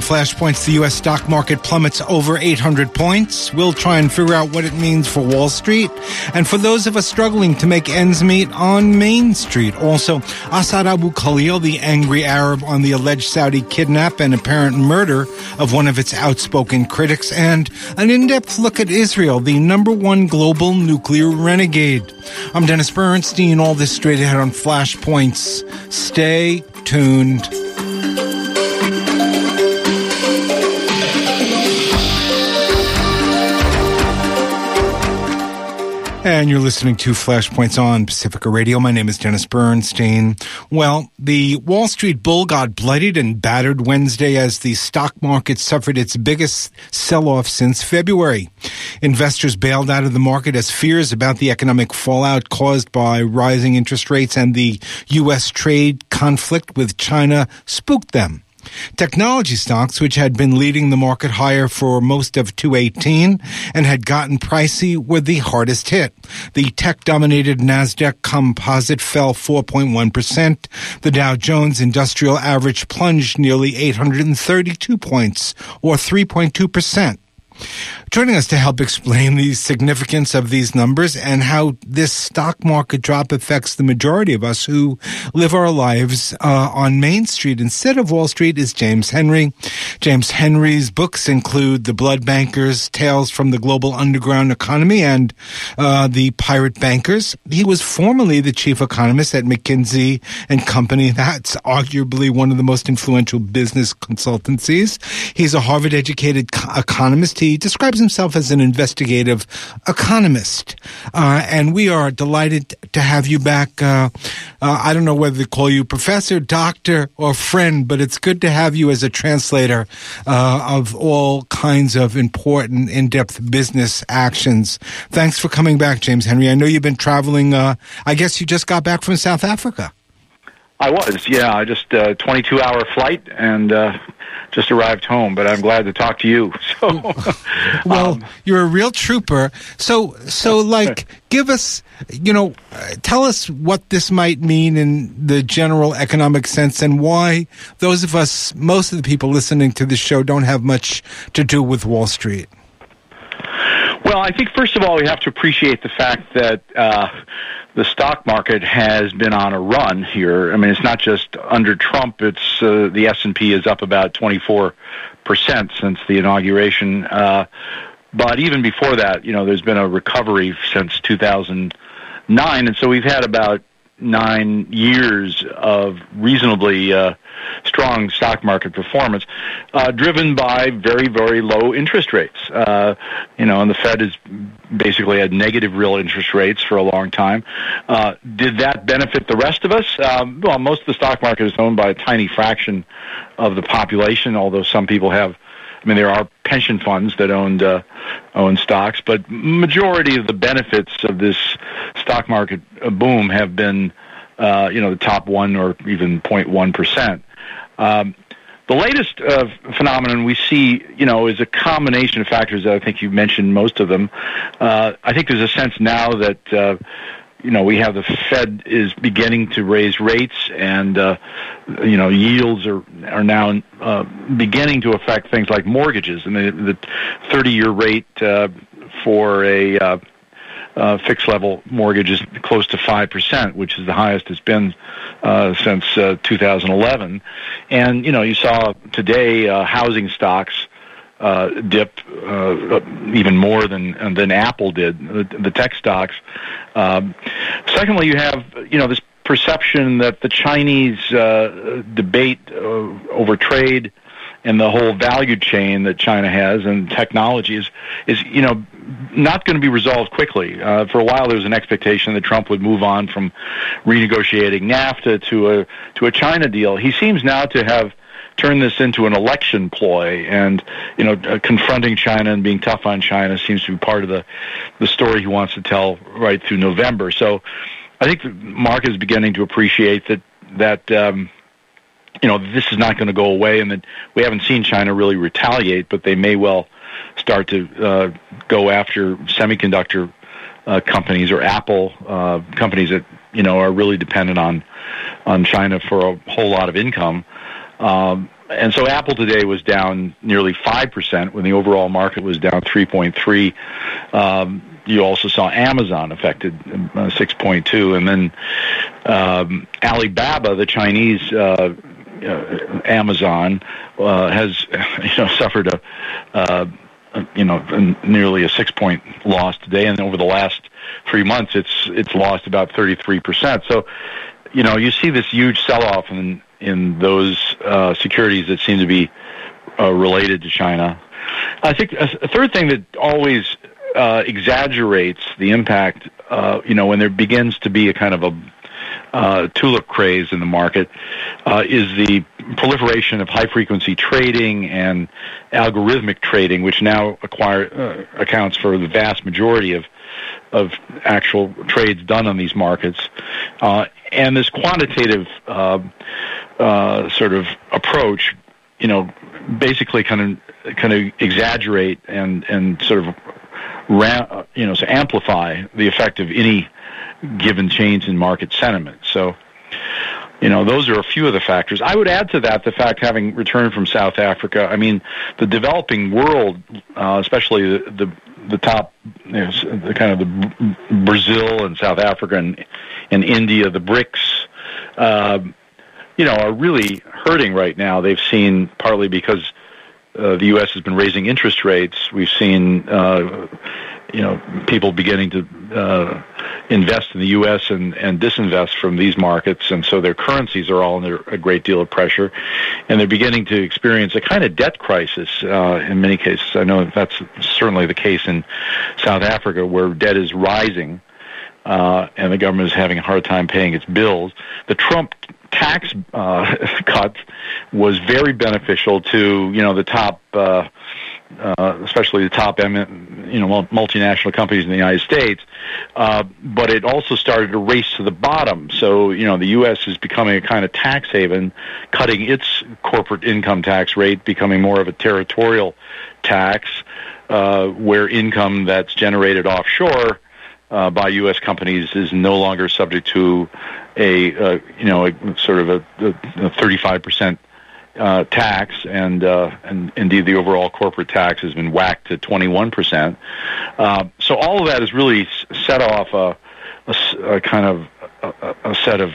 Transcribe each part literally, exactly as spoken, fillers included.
Flashpoints, the U S stock market plummets over eight hundred points. We'll try and figure out what it means for Wall Street and for those of us struggling to make ends meet on Main Street. Also, Asad Abu Khalil, the angry Arab on the alleged Saudi kidnap and apparent murder of one of its outspoken critics, and an in-depth look at Israel, the number one global nuclear renegade. I'm Dennis Bernstein. All this straight ahead on Flashpoints. Stay tuned. And you're listening to Flashpoints on Pacifica Radio. My name is Dennis Bernstein. Well, the Wall Street bull got bloodied and battered Wednesday as the stock market suffered its biggest sell-off since February. Investors bailed out of the market as fears about the economic fallout caused by rising interest rates and the U S trade conflict with China spooked them. Technology stocks, which had been leading the market higher for most of two eighteen and had gotten pricey, were the hardest hit. The tech-dominated NASDAQ Composite fell four point one percent. The Dow Jones Industrial Average plunged nearly eight hundred thirty-two points, or three point two percent. Joining us to help explain the significance of these numbers and how this stock market drop affects the majority of us who live our lives uh, on Main Street instead of Wall Street is James Henry. James Henry's books include The Blood Bankers, Tales from the Global Underground Economy, and uh, The Pirate Bankers. He was formerly the chief economist at McKinsey and Company. That's arguably one of the most influential business consultancies. He's a Harvard-educated co- economist. He describes himself as an investigative economist. Uh, and we are delighted to have you back. Uh, uh, I don't know whether to call you professor, doctor, or friend, but it's good to have you as a translator uh, of all kinds of important, in-depth business actions. Thanks for coming back, James Henry. I know you've been traveling. Uh, I guess you just got back from South Africa. I was, yeah. I just uh, twenty-two hour flight and uh, just arrived home, but I'm glad to talk to you. So, well, um, you're a real trooper. So, so like, give us, you know, uh, tell us what this might mean in the general economic sense and why those of us, most of the people listening to this show, don't have much to do with Wall Street. Well, I think, first of all, we have to appreciate the fact that uh, the stock market has been on a run here. I mean, it's not just under Trump. It's uh, the S and P is up about twenty-four percent since the inauguration. Uh, but even before that, you know, there's been a recovery since two thousand nine. And so we've had about nine years of reasonably uh, strong stock market performance, uh, driven by very, very low interest rates. Uh, you know, and the Fed has basically had negative real interest rates for a long time. Uh, did that benefit the rest of us? Um, well, most of the stock market is owned by a tiny fraction of the population, although some people have, I mean, there are pension funds that owned uh, own stocks, but majority of the benefits of this stock market boom have been, uh, you know, the top one or even zero point one percent. Um, the latest uh, phenomenon we see, you know, is a combination of factors that I think you mentioned most of them. Uh, I think there's a sense now that, uh, you know, we have the Fed is beginning to raise rates, and uh, you know, yields are are now uh, beginning to affect things like mortgages. I mean, the thirty-year rate uh, for a uh, uh, fixed-level mortgage is close to five percent, which is the highest it's been uh, since uh, two thousand eleven. And you know, you saw today uh, housing stocks Uh, dip uh, even more than than Apple did, the, the tech stocks. Um, secondly, you have, you know, this perception that the Chinese uh, debate uh, over trade and the whole value chain that China has and technology is, is you know, not going to be resolved quickly. Uh, for a while, there was an expectation that Trump would move on from renegotiating NAFTA to a to a China deal. He seems now to have turn this into an election ploy, and you know, uh, confronting China and being tough on China seems to be part of the the story he wants to tell right through November. So, I think the market is beginning to appreciate that that um, you know, this is not going to go away, and that we haven't seen China really retaliate, but they may well start to uh, go after semiconductor uh, companies or Apple uh, companies that you know are really dependent on on China for a whole lot of income. Um, and so Apple today was down nearly five percent when the overall market was down three point three. Um, you also saw Amazon affected uh, six point two, and then um, Alibaba, the Chinese uh, uh, Amazon, uh, has you know suffered a uh, you know nearly a six point loss today, and over the last three months, it's it's lost about thirty-three percent. So, you know, you see this huge sell-off in in those uh, securities that seem to be uh, related to China. I think a, a third thing that always uh, exaggerates the impact, uh, you know, when there begins to be a kind of a uh, tulip craze in the market, uh, is the proliferation of high-frequency trading and algorithmic trading, which now acquire uh, accounts for the vast majority of of actual trades done on these markets, uh, and this quantitative uh, uh, sort of approach, you know, basically kind of kind of exaggerate and and sort of ra- you know, so amplify the effect of any given change in market sentiment. So, you know, those are a few of the factors. I would add to that the fact, having returned from South Africa, I mean, the developing world, uh, especially the, the the top, you know, the kind of the Brazil and South Africa and, and India, the BRICS, uh, you know, are really hurting right now. They've seen, partly because uh, the U S has been raising interest rates, we've seen, uh, you know, people beginning to uh, invest in the U S and, and disinvest from these markets, and so their currencies are all under a great deal of pressure, and they're beginning to experience a kind of debt crisis uh, in many cases. I know that's certainly the case in South Africa, where debt is rising, uh, and the government is having a hard time paying its bills. The Trump tax uh, cut was very beneficial to, you know, the top uh, Uh, especially the top, you know, multinational companies in the United States, uh, but it also started a race to the bottom. So, you know, the U S is becoming a kind of tax haven, cutting its corporate income tax rate, becoming more of a territorial tax, uh, where income that's generated offshore uh, by U S companies is no longer subject to a, uh, you know, a, sort of a, a thirty-five percent Uh, tax, and uh, and indeed the overall corporate tax has been whacked to twenty-one percent. Uh, so all of that has really set off a, a, a kind of a, a set of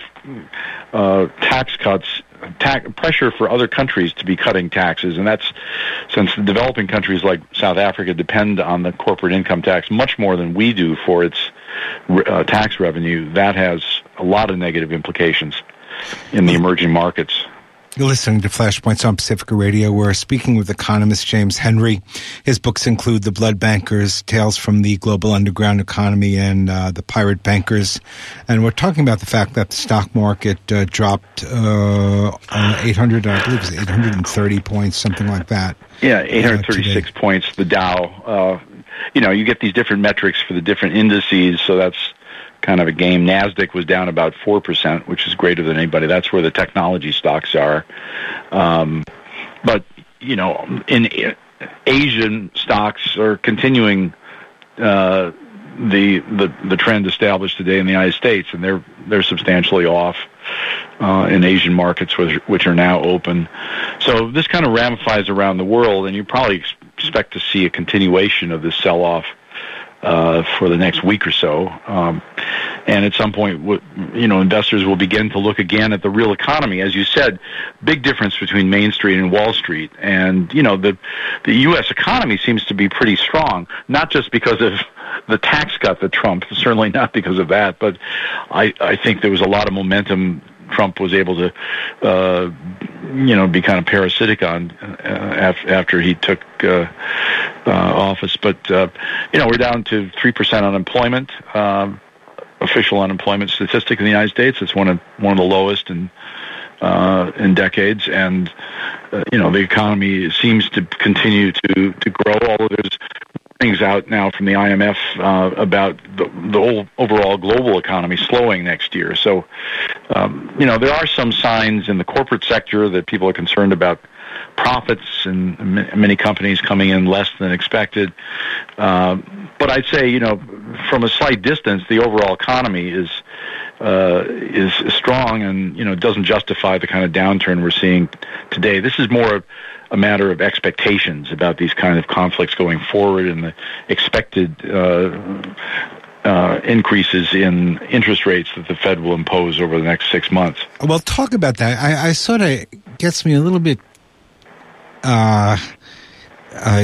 uh, tax cuts, tax, pressure for other countries to be cutting taxes, and that's, since the developing countries like South Africa depend on the corporate income tax much more than we do for its uh, tax revenue, that has a lot of negative implications in the emerging markets. You're listening to Flashpoints on Pacifica Radio. We're speaking with economist James Henry. His books include The Blood Bankers, Tales from the Global Underground Economy, and uh, The Pirate Bankers. And we're talking about the fact that the stock market uh, dropped uh, eight hundred, I believe it was eight hundred thirty points, something like that. Yeah, eight hundred thirty-six uh, points, the Dow. Uh, you know, you get these different metrics for the different indices, so that's kind of a game. NASDAQ was down about four percent, which is greater than anybody. That's where the technology stocks are. Um, but, you know, in, in Asian stocks are continuing uh, the, the the trend established today in the United States, and they're they're substantially off uh, in Asian markets, which, which are now open. So this kind of ramifies around the world, and you probably expect to see a continuation of this sell-off Uh, for the next week or so, um, and at some point, you know, investors will begin to look again at the real economy. As you said, big difference between Main Street and Wall Street, and you know, the the U S economy seems to be pretty strong, not just because of the tax cut that Trump, certainly not because of that, but I I think there was a lot of momentum Trump was able to, uh, you know, be kind of parasitic on uh, af- after he took uh, uh, office. But, uh, you know, we're down to three percent unemployment, um, official unemployment statistic in the United States. It's one of one of the lowest in, uh, in decades. And, uh, you know, the economy seems to continue to, to grow, although there's things out now from the I M F uh, about the, the whole overall global economy slowing next year. So, um, you know, there are some signs in the corporate sector that people are concerned about profits and many companies coming in less than expected. Uh, but I'd say, you know, from a slight distance, the overall economy is uh, is strong, and you know doesn't justify the kind of downturn we're seeing today. This is more a matter of expectations about these kind of conflicts going forward and the expected uh, uh, increases in interest rates that the Fed will impose over the next six months. Well, talk about that. I, I sort of gets me a little bit uh, uh,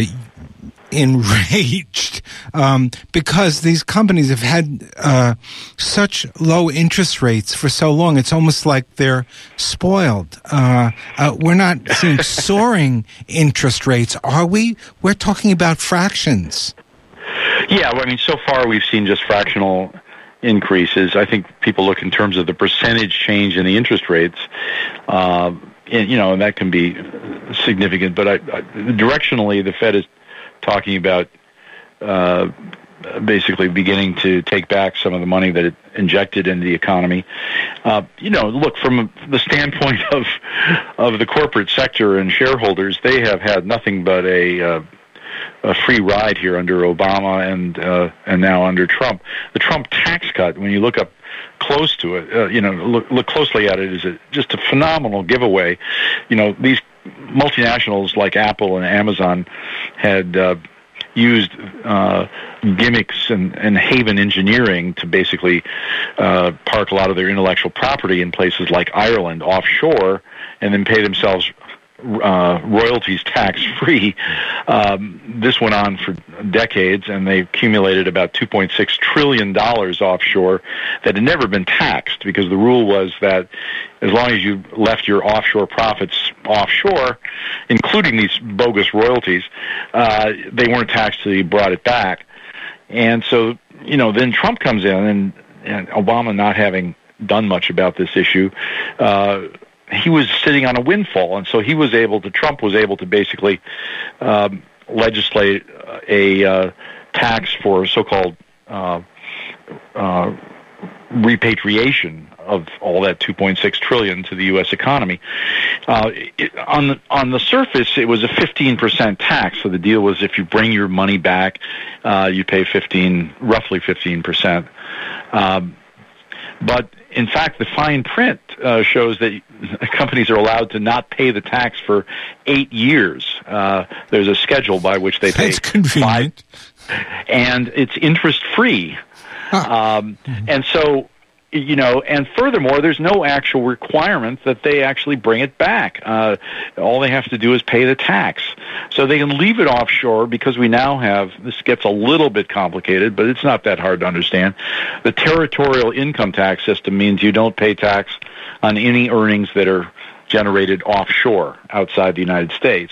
enraged um, because these companies have had uh, such low interest rates for so long. It's almost like they're spoiled. Uh, uh, we're not seeing soaring interest rates, are we? We're talking about fractions. Yeah, well, I mean, so far we've seen just fractional increases. I think people look in terms of the percentage change in the interest rates, uh, and, you know, and that can be significant. But I, I, directionally, the Fed is talking about uh, basically beginning to take back some of the money that it injected into the economy. Uh, you know, look, from the standpoint of of the corporate sector and shareholders, they have had nothing but a uh, a free ride here under Obama and uh, and now under Trump. The Trump tax cut, when you look up close to it, uh, you know, look, look closely at it, is a, just a phenomenal giveaway. You know, these multinationals like Apple and Amazon had uh, used uh, gimmicks and, and haven engineering to basically uh, park a lot of their intellectual property in places like Ireland offshore and then pay themselves uh, royalties tax-free. Um, this went on for decades, and they accumulated about two point six trillion dollars offshore that had never been taxed, because the rule was that as long as you left your offshore profits offshore, including these bogus royalties, uh, they weren't taxed till you brought it back. And so, you know, then Trump comes in, and, and Obama not having done much about this issue, uh, he was sitting on a windfall, and so he was able to, Trump was able to basically um, legislate a uh, tax for so-called uh, uh, repatriation of all that two point six trillion dollars to the U S economy. Uh, it, on the on the surface, it was a fifteen percent tax. So the deal was, if you bring your money back, uh, you pay fifteen, roughly fifteen percent. Um, but in fact, the fine print uh, shows that companies are allowed to not pay the tax for eight years. Uh, there's a schedule by which they pay. That's convenient. Five, and it's interest-free. Huh. Um, mm-hmm. And so, you know, and furthermore, there's no actual requirement that they actually bring it back. Uh, all they have to do is pay the tax. So they can leave it offshore, because we now have, this gets a little bit complicated, but it's not that hard to understand. The territorial income tax system means you don't pay tax on any earnings that are generated offshore outside the United States.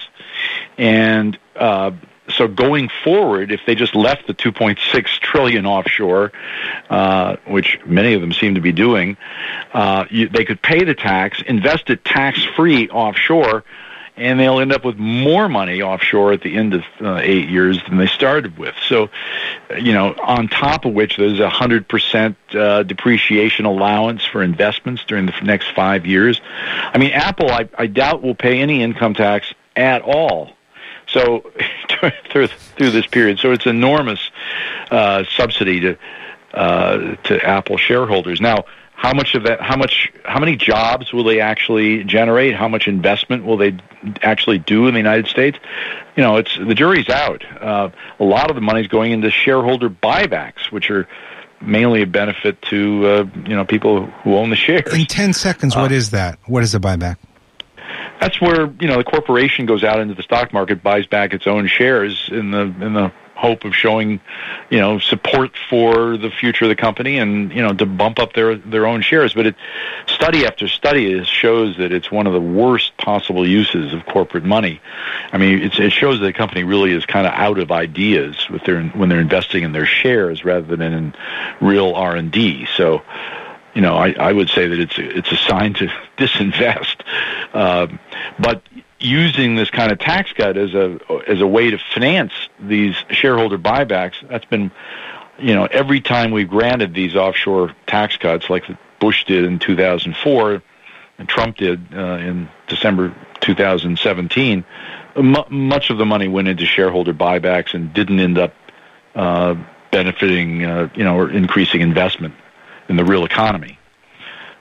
And uh, so going forward, if they just left the two point six trillion dollars offshore, uh, which many of them seem to be doing, uh, you, they could pay the tax, invest it tax-free offshore, and they'll end up with more money offshore at the end of uh, eight years than they started with. So, you know, on top of which there's a one hundred percent uh, depreciation allowance for investments during the next five years. I mean, Apple, I, I doubt, will pay any income tax at all. So through through this period, so it's enormous uh, subsidy to uh, to Apple shareholders. Now, how much of that? How much? How many jobs will they actually generate? How much investment will they actually do in the United States? You know, it's the jury's out. Uh, a lot of the money is going into shareholder buybacks, which are mainly a benefit to uh, you know people who own the shares. In ten seconds, what uh, is that? What is a buyback? That's where, you know, the corporation goes out into the stock market, buys back its own shares in the in the hope of showing, you know, support for the future of the company, and, you know, to bump up their their own shares. But it, study after study shows that it's one of the worst possible uses of corporate money. I mean, it's, it shows that the company really is kind of out of ideas with their when they're investing in their shares rather than in real R and D. So, you know, I, I would say that it's a, it's a sign to disinvest. Um, but using this kind of tax cut as a as a way to finance these shareholder buybacks, that's been, you know, every time we've granted these offshore tax cuts, like Bush did in two thousand four and Trump did uh, in December two thousand seventeen, m- much of the money went into shareholder buybacks and didn't end up uh, benefiting, uh, you know, or increasing investment in the real economy.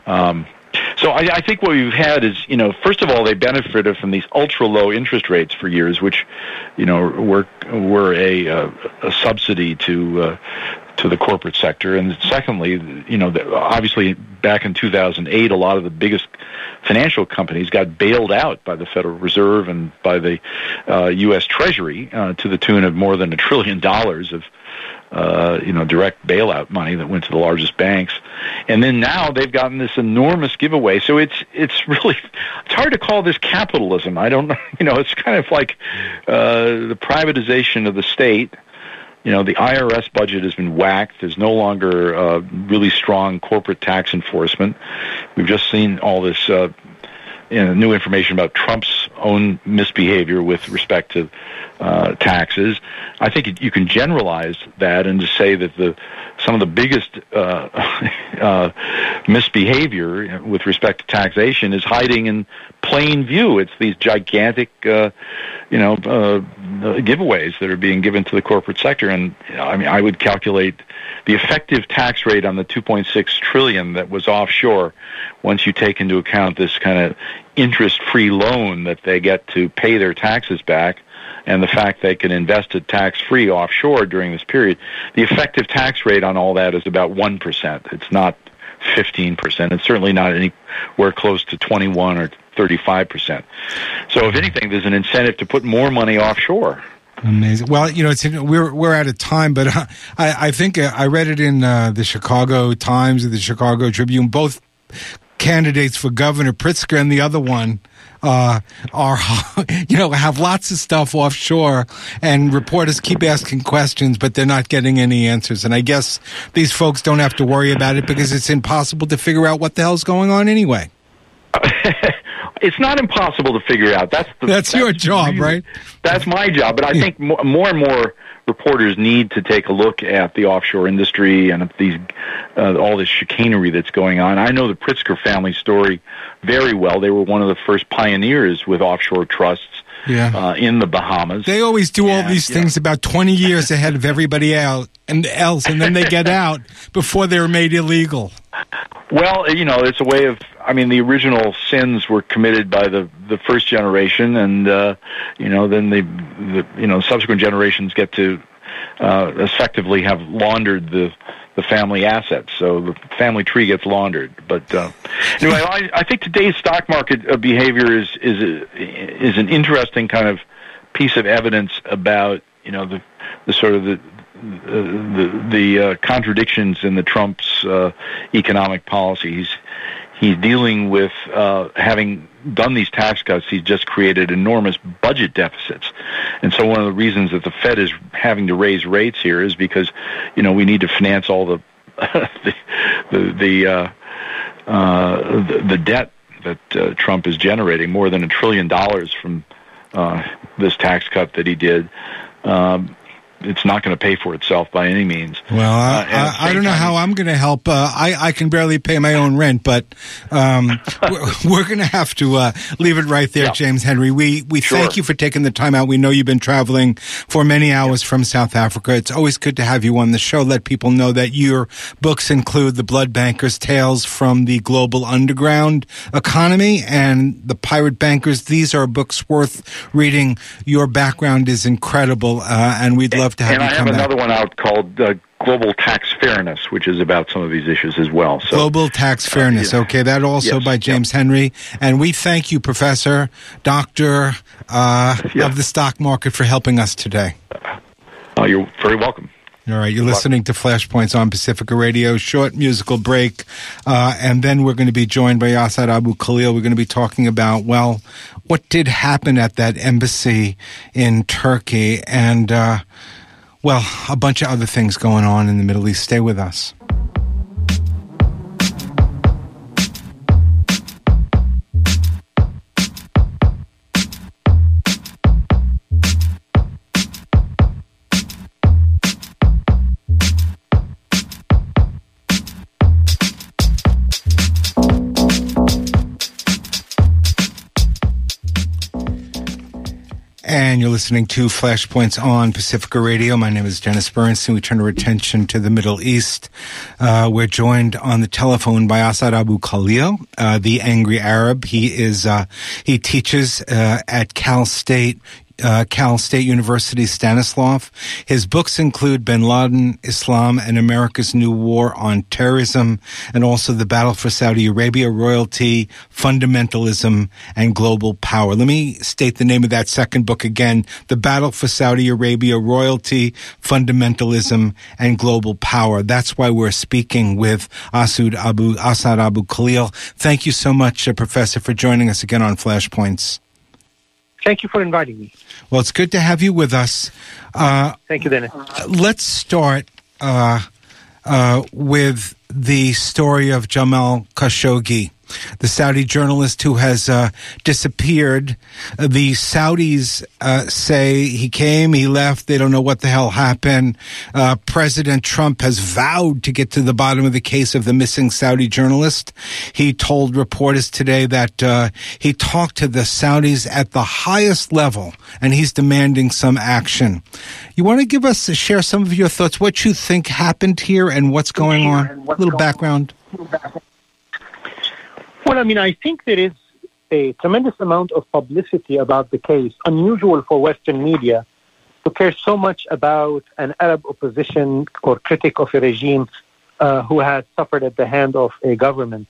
Um, so I, I think what we've had is, you know, first of all, they benefited from these ultra low interest rates for years, which, you know, were were a, a, a subsidy to uh, to the corporate sector. And secondly, you know, obviously back in two thousand eight, a lot of the biggest financial companies got bailed out by the Federal Reserve and by the uh, U S Treasury uh, to the tune of more than a trillion dollars of Uh, you know, direct bailout money that went to the largest banks. And then now they've gotten this enormous giveaway. So it's it's really, it's hard to call this capitalism. I don't know, you know, it's kind of like uh, the privatization of the state. You know, the I R S budget has been whacked. There's no longer uh, really strong corporate tax enforcement. We've just seen all this uh, you know, new information about Trump's own misbehavior with respect to uh, taxes. I think you can generalize that and just say that the some of the biggest uh, uh, misbehavior with respect to taxation is hiding in plain view. It's these gigantic, uh, you know, uh, giveaways that are being given to the corporate sector. And you know, I mean, I would calculate the effective tax rate on the two point six trillion dollars that was offshore, once you take into account this kind of interest-free loan that they get to pay their taxes back, and the fact they can invest it tax-free offshore during this period, the effective tax rate on all that is about one percent. It's not fifteen percent. It's certainly not anywhere close to twenty-one or thirty-five percent. So if anything, there's an incentive to put more money offshore. Amazing. Well, you know, it's we're we're out of time, but uh, I I think uh, I read it in uh, the Chicago Times or the Chicago Tribune. Both candidates for governor, Pritzker and the other one, uh, are you know have lots of stuff offshore, and reporters keep asking questions, but they're not getting any answers. And I guess these folks don't have to worry about it because it's impossible to figure out what the hell's going on anyway. It's not impossible to figure out. That's the, that's, that's your job, really, right? That's my job. But I think more, more and more reporters need to take a look at the offshore industry and at these uh, all this chicanery that's going on. I know the Pritzker family story very well. They were one of the first pioneers with offshore trusts. Yeah. Uh, in the Bahamas. They always do all and, these yeah. things about twenty years ahead of everybody else, and else, and then they get out before they're made illegal. Well, you know, it's a way of, I mean, the original sins were committed by the, the first generation, and, uh, you know, then the, the, you know, subsequent generations get to uh, effectively have laundered the the family assets. So the family tree gets laundered. But uh, anyway, I, I think today's stock market uh, behavior is is a, is an interesting kind of piece of evidence about, you know, the the sort of the the the uh, contradictions in the Trump's uh, economic policy. He's he's dealing with uh, having done these tax cuts. He's just created enormous budget deficits, and so one of the reasons that the Fed is having to raise rates here is because, you know, we need to finance all the the the the, uh, uh, the the debt that uh, Trump is generating, more than a trillion dollars from uh, this tax cut that he did. Um, It's not going to pay for itself by any means. Well, uh, I, I don't know how I'm going to help. Uh, I, I can barely pay my own rent, but um, we're, we're going to have to uh, leave it right there, yeah. James Henry. We we sure. thank you for taking the time out. We know you've been traveling for many hours yeah. from South Africa. It's always good to have you on the show. Let people know that your books include The Blood Bankers, Tales from the Global Underground Economy, and The Pirate Bankers. These are books worth reading. Your background is incredible, uh, and we'd love to have and you I come have back. another one out called uh, Global Tax Fairness, which is about some of these issues as well. So, Global Tax Fairness. Uh, yeah. Okay, that also yes. by James yep. Henry. And we thank you, Professor, Doctor uh, yeah. of the stock market, for helping us today. Uh, you're very welcome. All right, you're Good listening luck. to Flashpoints on Pacifica Radio. Short musical break, uh, and then we're going to be joined by Asad Abu Khalil. We're going to be talking about, well, what did happen at that embassy in Turkey, and, uh, well, a bunch of other things going on in the Middle East. Stay with us. And you're listening to Flashpoints on Pacifica Radio. My name is Dennis Bernstein. We turn our attention to the Middle East. Uh, we're joined on the telephone by Asad Abu Khalil, uh, the Angry Arab. He is uh, he teaches uh, at Cal State. Uh, Cal State University Stanislav. His books include Bin Laden, Islam, and America's New War on Terrorism, and also The Battle for Saudi Arabia, Royalty, Fundamentalism, and Global Power. Let me state the name of that second book again, The Battle for Saudi Arabia, Royalty, Fundamentalism, and Global Power. That's why we're speaking with Asad Abu, Asad Abu Khalil. Thank you so much, uh, Professor, for joining us again on Flashpoints. Thank you for inviting me. Well, it's good to have you with us. Uh, Thank you, Dennis. Let's start uh, uh, with the story of Jamal Khashoggi, the Saudi journalist who has uh, disappeared. The Saudis uh, say he came, he left, they don't know what the hell happened. Uh, President Trump has vowed to get to the bottom of the case of the missing Saudi journalist. He told reporters today that uh, he talked to the Saudis at the highest level, and he's demanding some action. You want to give us, share some of your thoughts, what you think happened here and what's going on? A little background. Well, I mean, I think there is a tremendous amount of publicity about the case, unusual for Western media to care so much about an Arab opposition or critic of a regime uh, who has suffered at the hand of a government.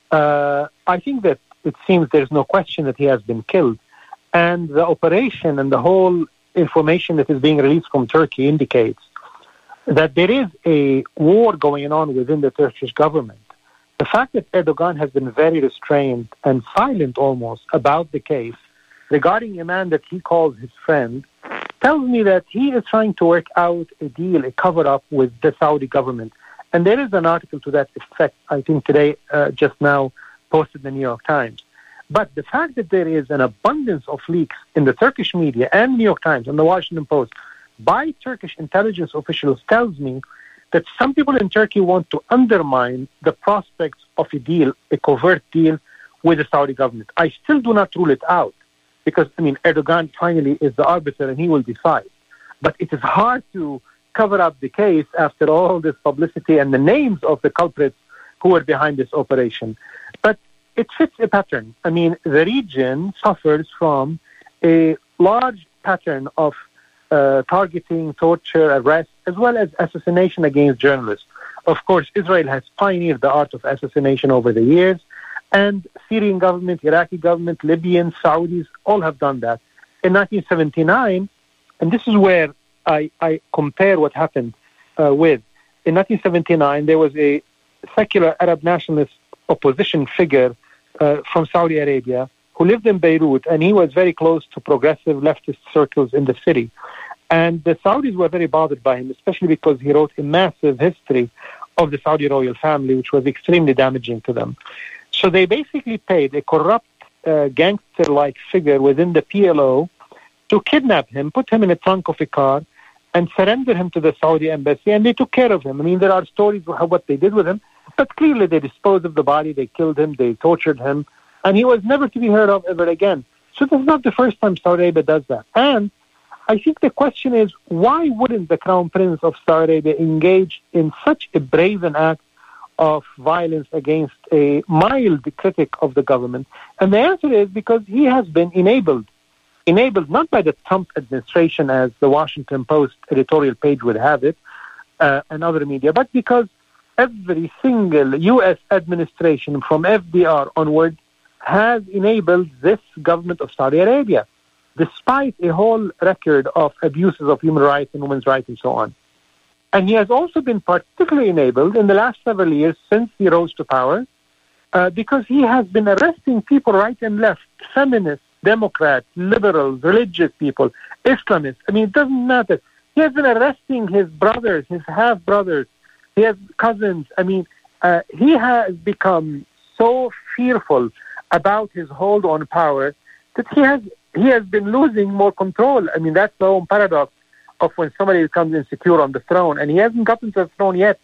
Uh, I think that it seems there's no question that he has been killed. And the operation and the whole information that is being released from Turkey indicates that there is a war going on within the Turkish government. The fact that Erdogan has been very restrained and silent almost about the case regarding a man that he calls his friend tells me that he is trying to work out a deal, a cover-up with the Saudi government. And there is an article to that effect, I think today, uh, just now, posted in the New York Times. But the fact that there is an abundance of leaks in the Turkish media and New York Times and the Washington Post by Turkish intelligence officials tells me that some people in Turkey want to undermine the prospects of a deal, a covert deal with the Saudi government. I still do not rule it out because, I mean, Erdogan finally is the arbiter and he will decide. But it is hard to cover up the case after all this publicity and the names of the culprits who are behind this operation. But it fits a pattern. I mean, the region suffers from a large pattern of uh, targeting, torture, arrest, as well as assassination against journalists. Of course, Israel has pioneered the art of assassination over the years, and Syrian government, Iraqi government, Libyan, Saudis, all have done that. In nineteen seventy-nine, and this is where I, I compare what happened uh, with, in nineteen seventy-nine, there was a secular Arab nationalist opposition figure uh, from Saudi Arabia who lived in Beirut, and he was very close to progressive leftist circles in the city. And the Saudis were very bothered by him, especially because he wrote a massive history of the Saudi royal family, which was extremely damaging to them. So they basically paid a corrupt uh, gangster-like figure within the P L O to kidnap him, put him in the trunk of a car, and surrender him to the Saudi embassy, and they took care of him. I mean, there are stories of what they did with him, but clearly they disposed of the body, they killed him, they tortured him, and he was never to be heard of ever again. So this is not the first time Saudi Arabia does that. And I think the question is, why wouldn't the Crown Prince of Saudi Arabia engage in such a brazen act of violence against a mild critic of the government? And the answer is because he has been enabled. Enabled not by the Trump administration, as the Washington Post editorial page would have it, uh, and other media, but because every single U S administration from F D R onward has enabled this government of Saudi Arabia, despite a whole record of abuses of human rights and women's rights and so on. And he has also been particularly enabled in the last several years since he rose to power, uh, because he has been arresting people right and left, feminists, Democrats, liberals, religious people, Islamists. I mean, it doesn't matter. He has been arresting his brothers, his half-brothers, he has cousins. I mean, uh, he has become so fearful about his hold on power that he has he has been losing more control. I mean, that's the whole paradox of when somebody becomes insecure on the throne, and he hasn't gotten to the throne yet.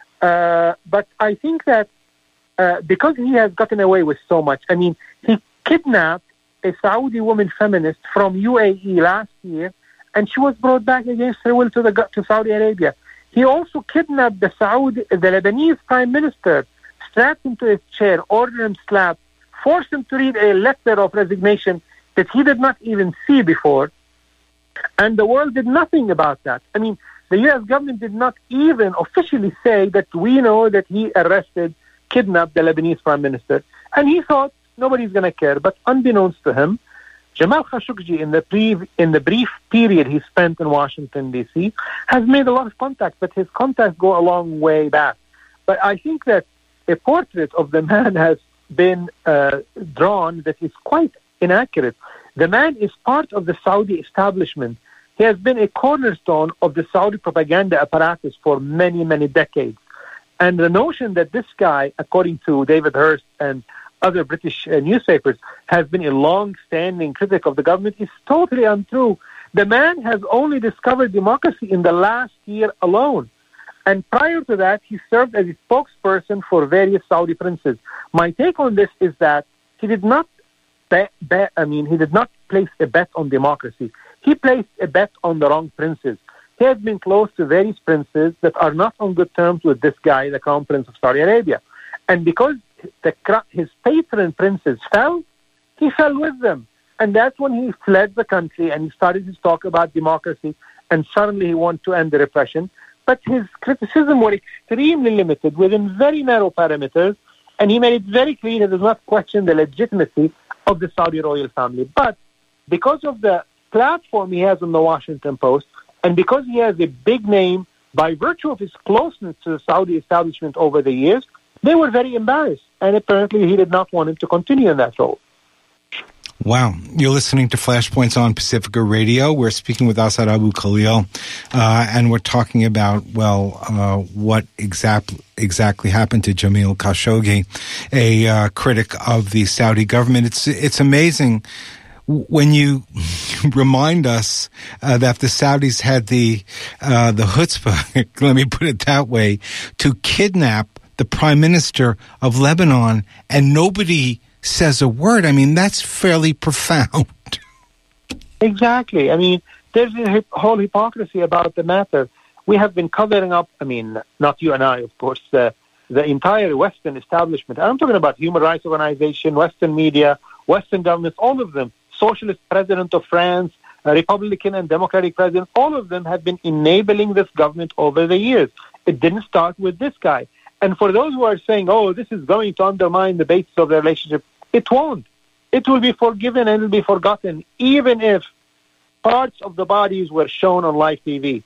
Uh, but I think that uh, because he has gotten away with so much, I mean, he kidnapped a Saudi woman feminist from U A E last year, and she was brought back against her will to the to Saudi Arabia. He also kidnapped the Saudi, the Lebanese prime minister, strapped him to his chair, ordered him slapped, forced him to read a letter of resignation that he did not even see before, and the world did nothing about that. I mean, the U S government did not even officially say that we know that he arrested, kidnapped the Lebanese prime minister, and he thought nobody's going to care. But unbeknownst to him, Jamal Khashoggi, in the, pre- in the brief period he spent in Washington, D C, has made a lot of contacts, but his contacts go a long way back. But I think that a portrait of the man has been uh, drawn that is quite inaccurate. The man is part of the Saudi establishment. He has been a cornerstone of the Saudi propaganda apparatus for many, many decades. And the notion that this guy, according to David Hearst and other British uh, newspapers, has been a long-standing critic of the government is totally untrue. The man has only discovered democracy in the last year alone. And prior to that, he served as a spokesperson for various Saudi princes. My take on this is that he did not bet, bet, I mean, he did not place a bet on democracy. He placed a bet on the wrong princes. He has been close to various princes that are not on good terms with this guy, the Crown Prince of Saudi Arabia. And because the, his patron princes fell, he fell with them. And that's when he fled the country and he started his talk about democracy, and suddenly he wanted to end the repression. But his criticism were extremely limited within very narrow parameters, and he made it very clear he does not question the legitimacy of the Saudi royal family. But because of the platform he has on the Washington Post, and because he has a big name by virtue of his closeness to the Saudi establishment over the years, they were very embarrassed. And apparently he did not want him to continue in that role. Wow. You're listening to Flashpoints on Pacifica Radio. We're speaking with Asad Abu Khalil, uh, and we're talking about, well, uh, what exactly exactly happened to Jamal Khashoggi, a uh, critic of the Saudi government. It's it's amazing when you remind us uh, that the Saudis had the uh, the chutzpah, let me put it that way, to kidnap the prime minister of Lebanon, and nobody says a word. I mean, that's fairly profound. Exactly. I mean, there's a whole hypocrisy about the matter. We have been covering up, I mean, not you and I, of course, the, the entire Western establishment. I'm talking about human rights organization, Western media, Western governments, all of them, socialist president of France, Republican and Democratic president, all of them have been enabling this government over the years. It didn't start with this guy. And for those who are saying, oh, this is going to undermine the basis of the relationship, it won't. It will be forgiven and it will be forgotten, even if parts of the bodies were shown on live T V.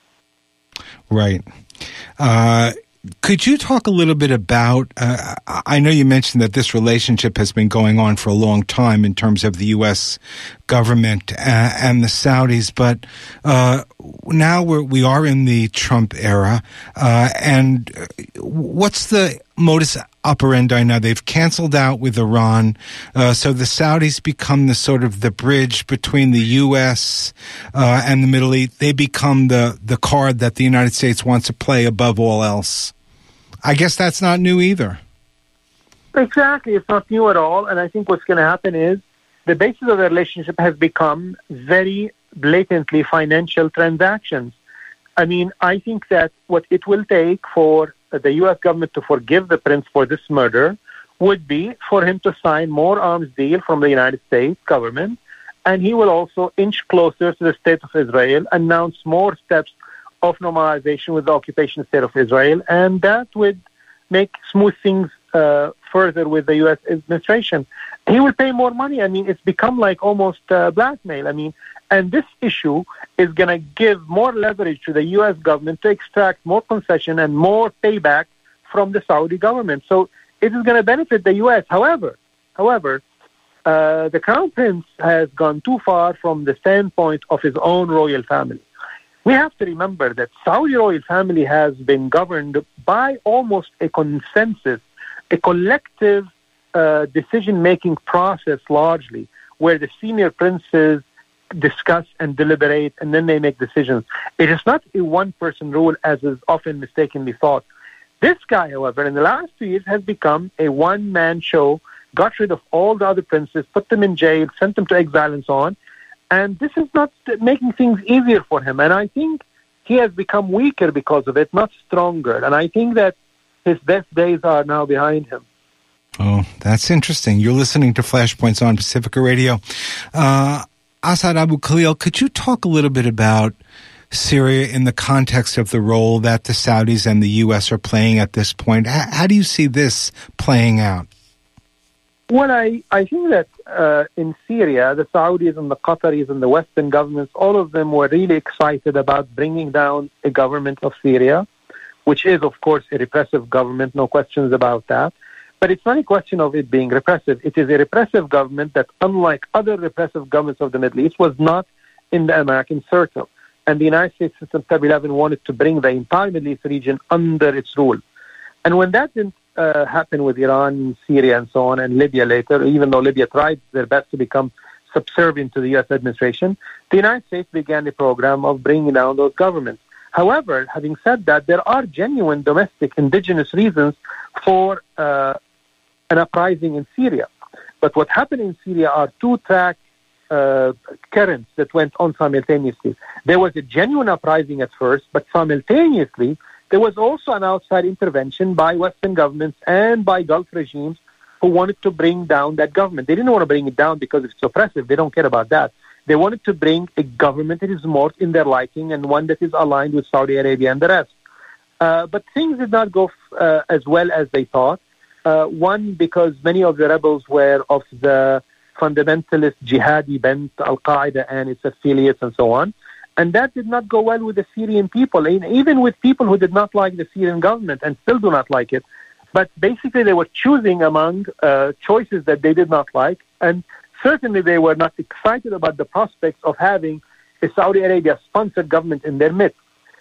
Right. Uh, could you talk a little bit about, uh, I know you mentioned that this relationship has been going on for a long time in terms of the U S government uh, and the Saudis, but uh, now we're, we are in the Trump era, uh, and what's the modus operandi now? They've canceled out with Iran, uh, so the Saudis become the sort of the bridge between the U S uh, and the Middle East. They become the, the card that the United States wants to play above all else. I guess that's not new either. Exactly. It's not new at all. And I think what's going to happen is the basis of the relationship has become very blatantly financial transactions. I mean, I think that what it will take for the U S government to forgive the prince for this murder would be for him to sign more arms deal from the United States government, and he will also inch closer to the state of Israel, announce more steps of normalization with the occupation state of Israel, and that would make smooth things uh, further with the U S administration. He will pay more money. I mean, it's become like almost uh, blackmail. I mean, and this issue is going to give more leverage to the U S government to extract more concession and more payback from the Saudi government. So it is going to benefit the U S. However, however, uh, the Crown Prince has gone too far from the standpoint of his own royal family. We have to remember that Saudi royal family has been governed by almost a consensus, a collective uh, decision-making process largely, where the senior princes discuss and deliberate, and then they make decisions. It is not a one-person rule, as is often mistakenly thought. This guy, however, in the last two years has become a one-man show got rid of all the other princes, put them in jail, sent them to exile and so on. And this is not making things easier for him. And I think he has become weaker because of it, not stronger. And I think that his best days are now behind him. Oh, that's interesting. You're listening to Flashpoints on Pacifica Radio. Uh, Asad Abu Khalil, could you talk a little bit about Syria in the context of the role that the Saudis and the U S are playing at this point? How, how do you see this playing out? Well, I, I think that uh, in Syria, the Saudis and the Qataris and the Western governments, all of them were really excited about bringing down a government of Syria, which is, of course, a repressive government, no questions about that. But it's not a question of it being repressive. It is a repressive government that, unlike other repressive governments of the Middle East, was not in the American circle. And the United States since September eleventh wanted to bring the entire Middle East region under its rule. And when that didn't uh, happen with Iran, Syria, and so on, and Libya later, even though Libya tried their best to become subservient to the U S administration, the United States began a program of bringing down those governments. However, having said that, there are genuine domestic indigenous reasons for uh, an uprising in Syria. But what happened in Syria are two-track uh, currents that went on simultaneously. There was a genuine uprising at first, but simultaneously there was also an outside intervention by Western governments and by Gulf regimes who wanted to bring down that government. They didn't want to bring it down because it's oppressive. They don't care about that. They wanted to bring a government that is more in their liking and one that is aligned with Saudi Arabia and the rest. Uh, but things did not go f- uh, as well as they thought. Uh, one, because many of the rebels were of the fundamentalist jihadi bent, Al-Qaeda and its affiliates and so on. And that did not go well with the Syrian people, even with people who did not like the Syrian government and still do not like it. But basically they were choosing among uh, choices that they did not like, and certainly they were not excited about the prospects of having a Saudi Arabia-sponsored government in their midst.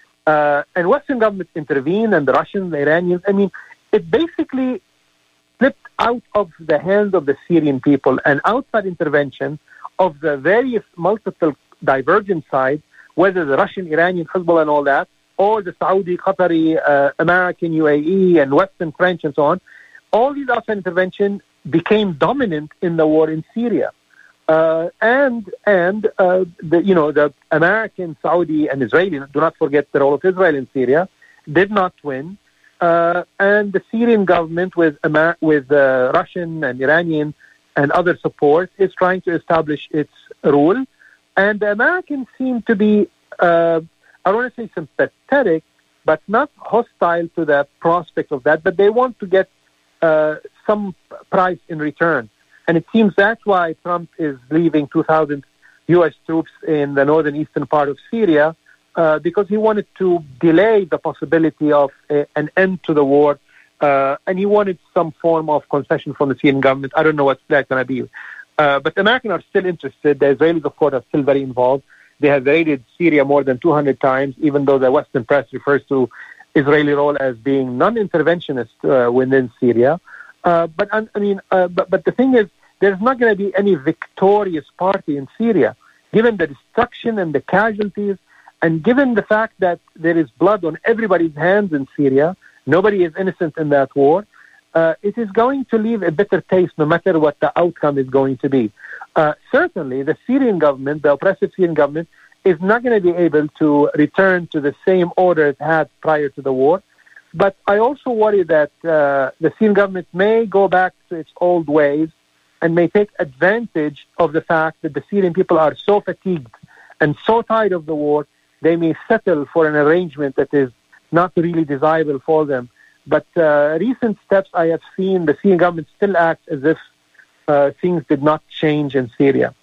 Uh, and Western governments intervened, and the Russians, the Iranians. I mean, it basically slipped out of the hands of the Syrian people, and outside intervention of the various multiple divergent sides, whether the Russian, Iranian, Hezbollah and all that, or the Saudi, Qatari, uh, American, U A E, and Western French and so on, all these outside intervention became dominant in the war in Syria. Uh, and and uh, the you know the American, Saudi, and Israeli, do not forget the role of Israel in Syria, did not win. Uh, and the Syrian government with Amer- with uh, Russian and Iranian and other support is trying to establish its rule. And the Americans seem to be, uh, I don't want to say sympathetic, but not hostile to the prospect of that, but they want to get uh, some price in return. And it seems that's why Trump is leaving two thousand U S troops in the northern eastern part of Syria, uh, because he wanted to delay the possibility of a, an end to the war, uh, and he wanted some form of concession from the Syrian government. I don't know what that's going to be. Uh, but the Americans are still interested. The Israelis, of course, are still very involved. They have raided Syria more than two hundred times, even though the Western press refers to Israeli role as being non-interventionist uh, within Syria. Uh, but I mean, uh, but, but the thing is, there's not going to be any victorious party in Syria, given the destruction and the casualties, and given the fact that there is blood on everybody's hands in Syria. Nobody is innocent in that war. Uh, it is going to leave a bitter taste no matter what the outcome is going to be. Uh, certainly, the Syrian government, the oppressive Syrian government, is not going to be able to return to the same order it had prior to the war. But I also worry that uh, the Syrian government may go back to its old ways and may take advantage of the fact that the Syrian people are so fatigued and so tired of the war, they may settle for an arrangement that is not really desirable for them. But uh, recent steps I have seen, the Syrian government still acts as if uh, things did not change in Syria.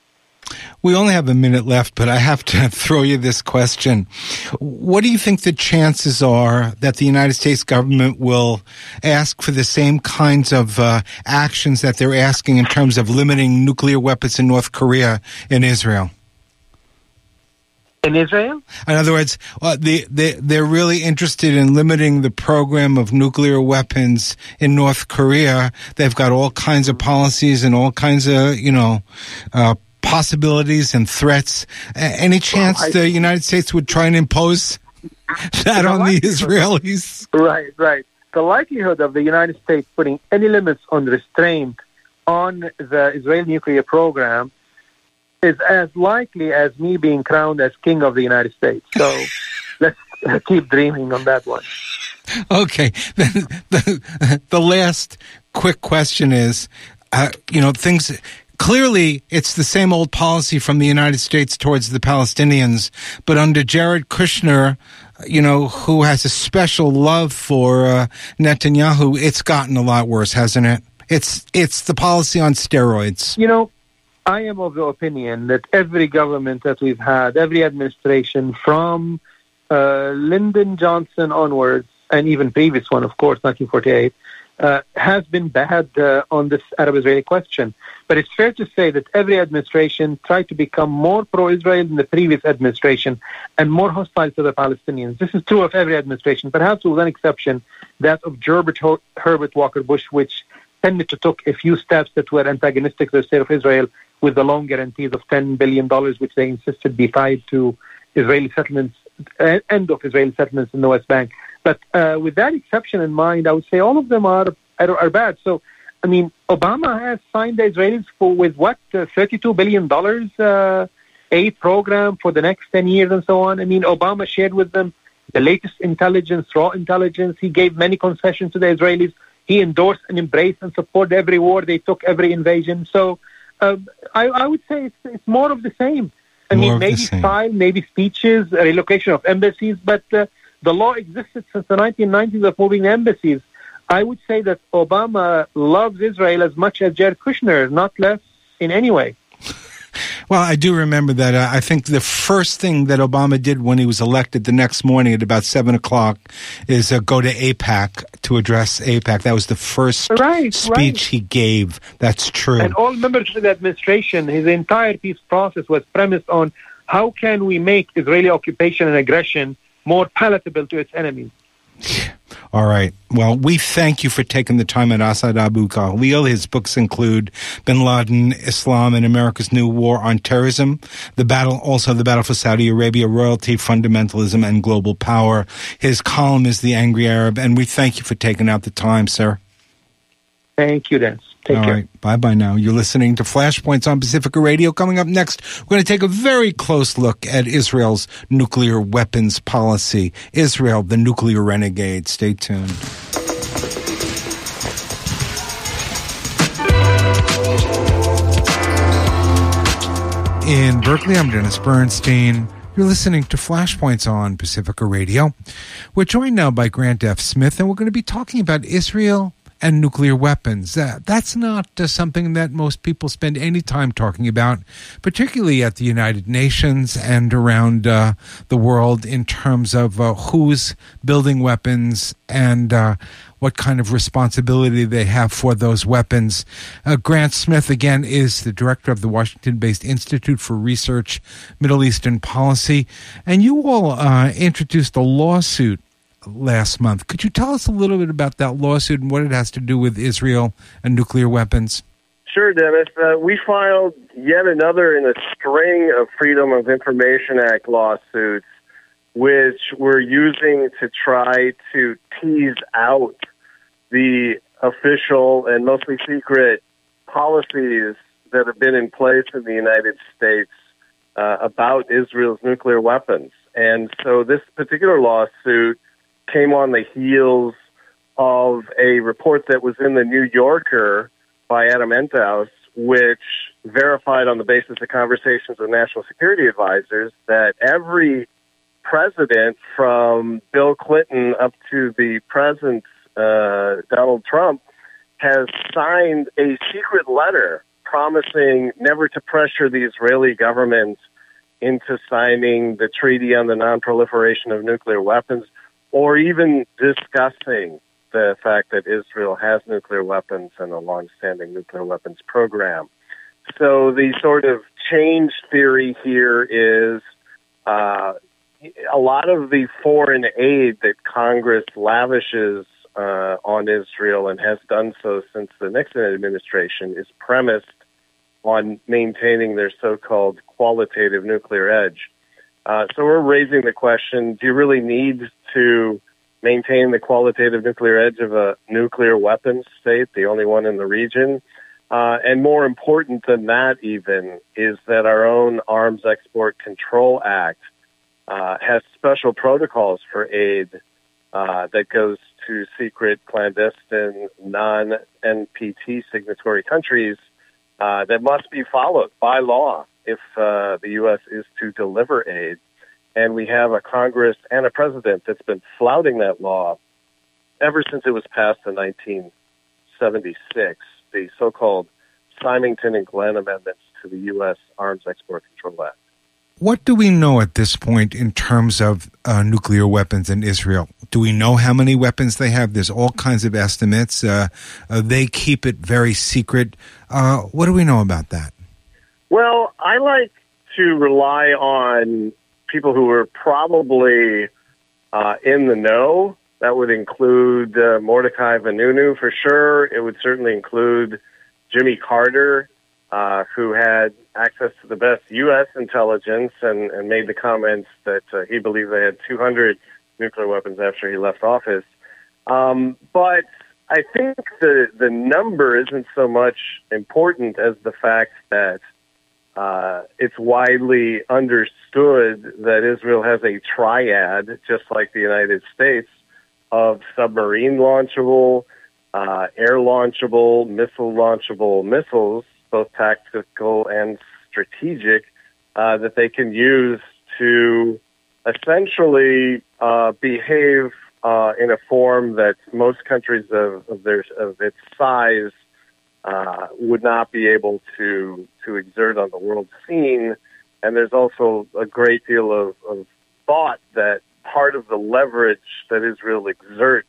We only have a minute left, but I have to throw you this question. What do you think the chances are that the United States government will ask for the same kinds of uh, actions that they're asking in terms of limiting nuclear weapons in North Korea and Israel? In Israel? In other words, uh, they, they, they're really interested in limiting the program of nuclear weapons in North Korea. They've got all kinds of policies and all kinds of, you know, uh, possibilities and threats. Uh, any chance well, I, the United States would try and impose that on the Israelis? Right, right. The likelihood of the United States putting any limits on restraint on the Israeli nuclear program is as likely as me being crowned as king of the United States. So let's keep dreaming on that one. Okay. Then the, the last quick question is, uh, you know, things... Clearly, it's the same old policy from the United States towards the Palestinians, but under Jared Kushner, you know, who has a special love for uh, Netanyahu, it's gotten a lot worse, hasn't it? It's it's the policy on steroids. You know, I am of the opinion that every government that we've had, every administration from uh, Lyndon Johnson onwards, and even previous one, of course, nineteen forty-eight, uh, has been bad uh, on this Arab-Israeli question. But it's fair to say that every administration tried to become more pro-Israel than the previous administration and more hostile to the Palestinians. This is true of every administration, perhaps with one exception, that of Gerbert Ho- Herbert Walker Bush, which tended to take a few steps that were antagonistic to the state of Israel with the loan guarantees of ten billion dollars, which they insisted be tied to Israeli settlements, uh, end of Israeli settlements in the West Bank. But uh, with that exception in mind, I would say all of them are are, are bad. So, I mean, Obama has signed the Israelis for with what uh, thirty-two billion dollars uh, aid program for the next ten years and so on. I mean, Obama shared with them the latest intelligence, raw intelligence. He gave many concessions to the Israelis. He endorsed and embraced and supported every war they took, every invasion. So, uh, I, I would say it's, it's more of the same. I more mean, maybe style, maybe speeches, relocation of embassies, but uh, the law existed since the nineteen nineties of moving embassies. I would say that Obama loves Israel as much as Jared Kushner, not less in any way. Well, I do remember that. Uh, I think the first thing that Obama did when he was elected the next morning at about seven o'clock is uh, go to AIPAC to address AIPAC. That was the first right, speech right. he gave. That's true. And all members of the administration, his entire peace process was premised on how can we make Israeli occupation and aggression more palatable to its enemies. All right. Well, we thank you for taking the time at Asad Abu Khalil. His books include Bin Laden, Islam, and America's New War on Terrorism, the battle, also the battle for Saudi Arabia, royalty, fundamentalism, and global power. His column is The Angry Arab, and we thank you for taking out the time, sir. Thank you, Dennis. Take All care. right. Bye-bye now. You're listening to Flashpoints on Pacifica Radio. Coming up next, we're going to take a very close look at Israel's nuclear weapons policy. Israel, the nuclear renegade. Stay tuned. In Berkeley, I'm Dennis Bernstein. You're listening to Flashpoints on Pacifica Radio. We're joined now by Grant F. Smith, and we're going to be talking about Israel and nuclear weapons. Uh, that's not uh, something that most people spend any time talking about, particularly at the United Nations and around uh, the world in terms of uh, who's building weapons and uh, what kind of responsibility they have for those weapons. Uh, Grant Smith, again, is the director of the Washington-based Institute for Research, Middle Eastern Policy. And you all uh, introduced a lawsuit last month. Could you tell us a little bit about that lawsuit and what it has to do with Israel and nuclear weapons? Sure, Dennis. Uh, we filed yet another in a string of Freedom of Information Act lawsuits, which we're using to try to tease out the official and mostly secret policies that have been in place in the United States uh, about Israel's nuclear weapons. And so this particular lawsuit came on the heels of a report that was in the New Yorker by Adam Enthouse, which verified on the basis of conversations with national security advisors that every president from Bill Clinton up to the present uh, Donald Trump has signed a secret letter promising never to pressure the Israeli government into signing the Treaty on the Non-Proliferation of Nuclear Weapons, or even discussing the fact that Israel has nuclear weapons and a long-standing nuclear weapons program. So the sort of change theory here is uh, a lot of the foreign aid that Congress lavishes uh, on Israel and has done so since the Nixon administration is premised on maintaining their so-called qualitative nuclear edge. Uh, so we're raising the question, do you really need to maintain the qualitative nuclear edge of a nuclear weapons state, the only one in the region? Uh, and more important than that even is that our own Arms Export Control Act uh, has special protocols for aid uh, that goes to secret, clandestine, non-N P T signatory countries uh, that must be followed by law if uh, the U S is to deliver aid. And we have a Congress and a president that's been flouting that law ever since it was passed in nineteen seventy-six, the so-called Symington and Glenn amendments to the U S Arms Export Control Act. What do we know at this point in terms of uh, nuclear weapons in Israel? Do we know how many weapons they have? There's all kinds of estimates. Uh, uh, they keep it very secret. Uh, what do we know about that? Well, I like to rely on people who are probably uh, in the know. That would include uh, Mordecai Vanunu for sure. It would certainly include Jimmy Carter, uh, who had access to the best U S intelligence and, and made the comments that uh, he believed they had two hundred nuclear weapons after he left office. Um, but I think the, the number isn't so much important as the fact that uh, it's widely understood that Israel has a triad, just like the United States, of submarine launchable, uh, air launchable, missile launchable missiles, both tactical and strategic, uh, that they can use to essentially uh, behave uh, in a form that most countries of, of their of its size uh, would not be able to to exert on the world scene. And there's also a great deal of, of thought that part of the leverage that Israel exerts,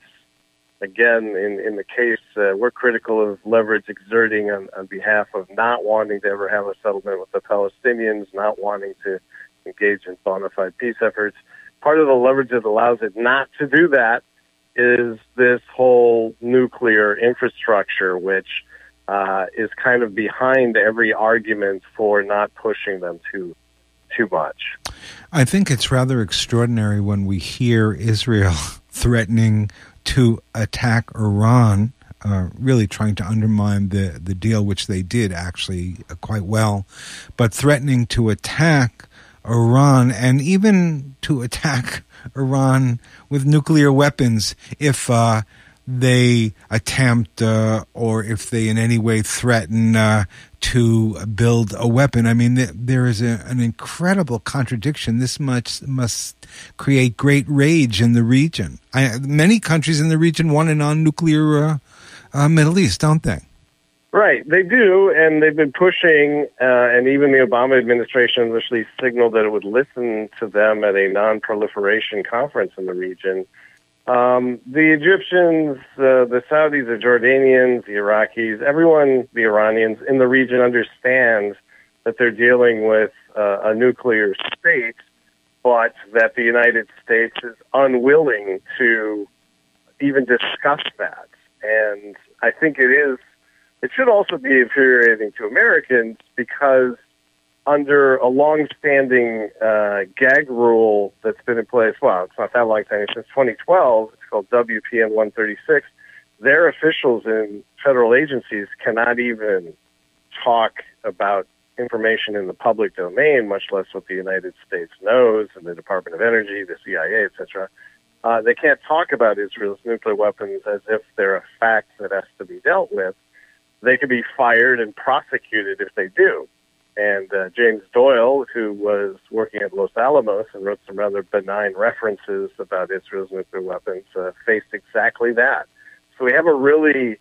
again, in, in the case, uh, we're critical of leverage exerting on, on behalf of not wanting to ever have a settlement with the Palestinians, not wanting to engage in bona fide peace efforts. Part of the leverage that allows it not to do that is this whole nuclear infrastructure, which uh, is kind of behind every argument for not pushing them too too much. I think it's rather extraordinary when we hear Israel threatening to attack Iran, uh, really trying to undermine the, the deal, which they did actually uh, quite well, but threatening to attack Iran and even to attack Iran with nuclear weapons if uh, they attempt uh, or if they in any way threaten uh, to build a weapon. I mean, th- there is a, an incredible contradiction. This much must create great rage in the region. I, many countries in the region want a non-nuclear uh, uh, Middle East, don't they? Right, they do, and they've been pushing, uh, and even the Obama administration initially signaled that it would listen to them at a non-proliferation conference in the region. Um, the Egyptians, uh, the Saudis, the Jordanians, the Iraqis, everyone, the Iranians in the region understands that they're dealing with uh, a nuclear state, but that the United States is unwilling to even discuss that. And I think it is, it should also be infuriating to Americans because under a long-standing uh, gag rule that's been in place, well, it's not that long time, since twenty twelve, it's called W P N one thirty-six, their officials in federal agencies cannot even talk about information in the public domain, much less what the United States knows, and the Department of Energy, the C I A, et cetera. Uh, they can't talk about Israel's nuclear weapons as if they're a fact that has to be dealt with. They could be fired and prosecuted if they do. And uh, James Doyle, who was working at Los Alamos and wrote some rather benign references about Israel's nuclear weapons, uh, faced exactly that. So we have a really,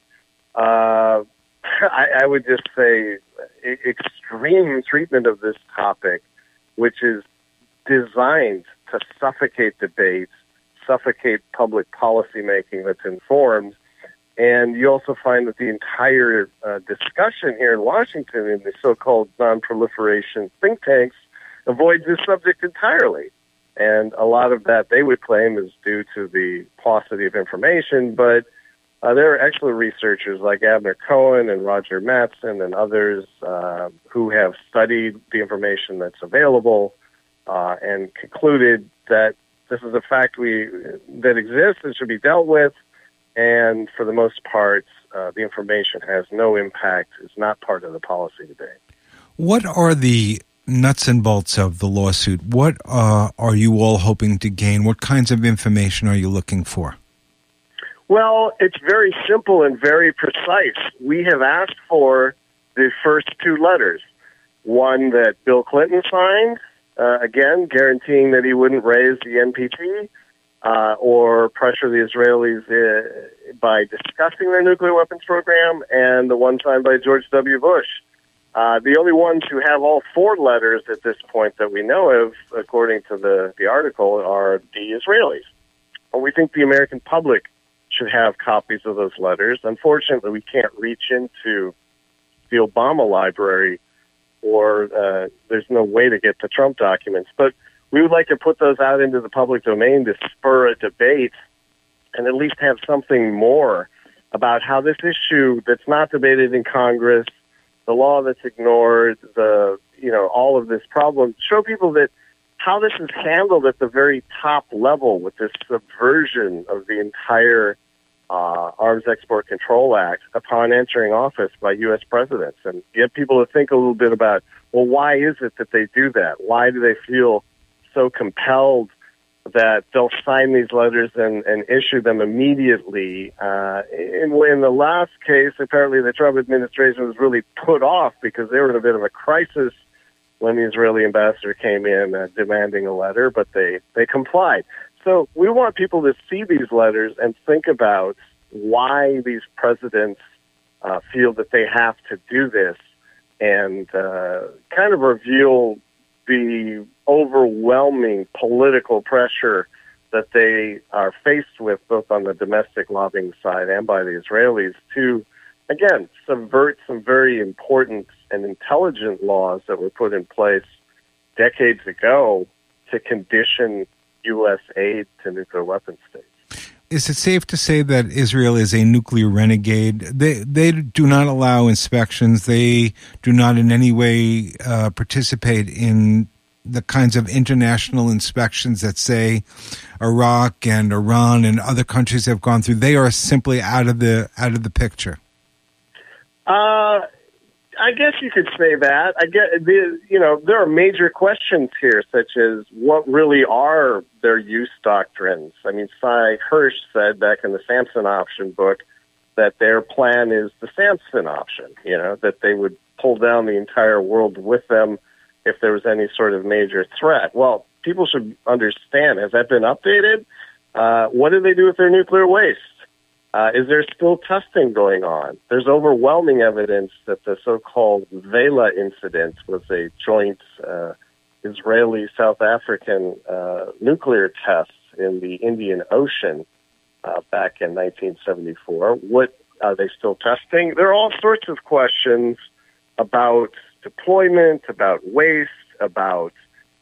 uh, I, I would just say, e- extreme treatment of this topic, which is designed to suffocate debates, suffocate public policy making that's informed. And you also find that the entire uh, discussion here in Washington in the so-called non-proliferation think tanks avoids this subject entirely. And a lot of that they would claim is due to the paucity of information, but uh, there are excellent researchers like Abner Cohen and Roger Mattson and others uh, who have studied the information that's available uh, and concluded that this is a fact we that exists and should be dealt with. And for the most part, uh, the information has no impact, is not part of the policy debate. What are the nuts and bolts of the lawsuit? What uh, are you all hoping to gain? What kinds of information are you looking for? Well, it's very simple and very precise. We have asked for the first two letters. One that Bill Clinton signed, uh, again, guaranteeing that he wouldn't raise the N P T uh, or pressure the Israelis uh, by discussing their nuclear weapons program, and the one signed by George W. Bush. Uh, the only ones who have all four letters at this point that we know of, according to the, the article, are the Israelis. And we think the American public should have copies of those letters. Unfortunately, we can't reach into the Obama library, or uh, there's no way to get the Trump documents. But we would like to put those out into the public domain to spur a debate and at least have something more about how this issue that's not debated in Congress, the law that's ignored, the, you know, all of this problem, show people that how this is handled at the very top level with this subversion of the entire uh, Arms Export Control Act upon entering office by U S presidents, and get people to think a little bit about, well, why is it that they do that? Why do they feel so compelled that they'll sign these letters and, and issue them immediately? Uh, in, in the last case, apparently the Trump administration was really put off because they were in a bit of a crisis when the Israeli ambassador came in uh, demanding a letter, but they, they complied. So we want people to see these letters and think about why these presidents uh, feel that they have to do this, and uh, kind of reveal the overwhelming political pressure that they are faced with, both on the domestic lobbying side and by the Israelis, to, again, subvert some very important and intelligent laws that were put in place decades ago to condition U S aid to nuclear weapon states. Is it safe to say that Israel is a nuclear renegade? They they do not allow inspections. They do not in any way uh, participate in the kinds of international inspections that, say, Iraq and Iran and other countries have gone through. They are simply out of the out of the picture. Uh, I guess you could say that. I get the, you know, there are major questions here, such as what really are their use doctrines. I mean, Cy Hirsch said back in the Samson option book that their plan is the Samson option, you know, that they would pull down the entire world with them if there was any sort of major threat. Well, people should understand, has that been updated? Uh, what do they do with their nuclear waste? Uh, is there still testing going on? There's overwhelming evidence that the so-called Vela incident was a joint uh, Israeli-South African uh, nuclear test in the Indian Ocean uh, back in nineteen seventy-four. What are they still testing? There are all sorts of questions about deployment, about waste, about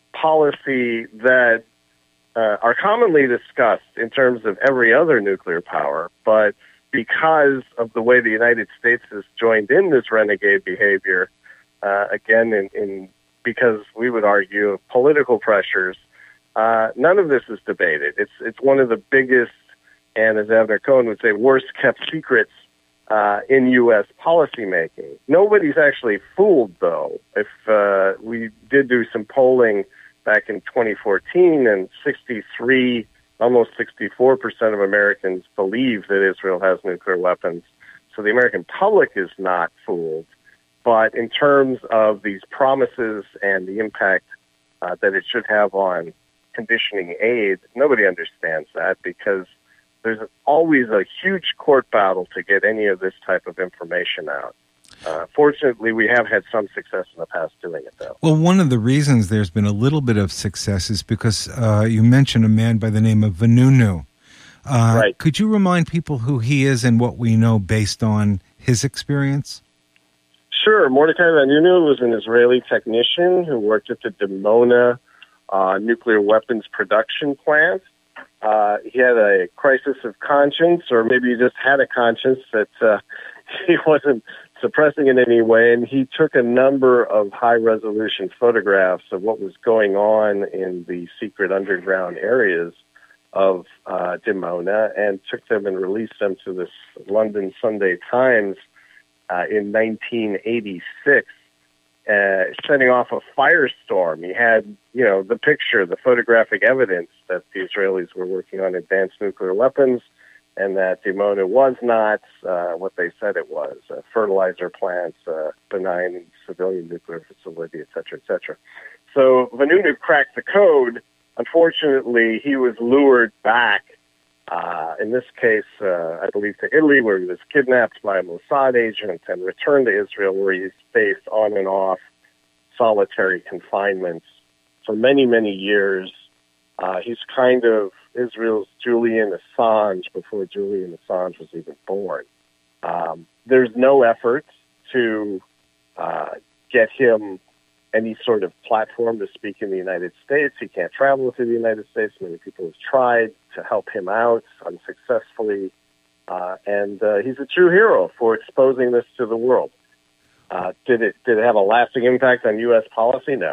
policy that Uh, are commonly discussed in terms of every other nuclear power, but because of the way the United States has joined in this renegade behavior, uh, again, in, in because we would argue of political pressures, uh, none of this is debated. It's it's one of the biggest, and as Avner Cohen would say, worst kept secrets uh, in U S policymaking. Nobody's actually fooled, though. If uh, we did do some polling back in twenty fourteen, and sixty-three, almost sixty-four percent of Americans believe that Israel has nuclear weapons. So the American public is not fooled. But in terms of these promises and the impact uh, that it should have on conditioning aid, nobody understands that, because there's always a huge court battle to get any of this type of information out. Uh, fortunately, we have had some success in the past doing it, though. Well, one of the reasons there's been a little bit of success is because uh, you mentioned a man by the name of Vanunu. Uh, right. Could you remind people who he is and what we know based on his experience? Sure. Mordecai Vanunu was an Israeli technician who worked at the Dimona uh, nuclear weapons production plant. Uh, he had a crisis of conscience, or maybe he just had a conscience that uh, he wasn't suppressing in any way, and he took a number of high-resolution photographs of what was going on in the secret underground areas of uh, Dimona and took them and released them to this London Sunday Times uh, in nineteen eighty-six, uh, setting off a firestorm. He had, you know, the picture, the photographic evidence that the Israelis were working on advanced nuclear weapons, and that Dimona was not uh, what they said it was, a fertilizer plant, a benign civilian nuclear facility, et cetera, et cetera. So Vanunu cracked the code. Unfortunately, he was lured back, uh, in this case, uh, I believe, to Italy, where he was kidnapped by a Mossad agent and returned to Israel, where he's faced on and off solitary confinements for many, many years. Uh, he's kind of Israel's Julian Assange before Julian Assange was even born. Um, there's no effort to uh, get him any sort of platform to speak in the United States. He can't travel to the United States. Many people have tried to help him out unsuccessfully. Uh, and uh, he's a true hero for exposing this to the world. Uh, did it did it have a lasting impact on U S policy? No.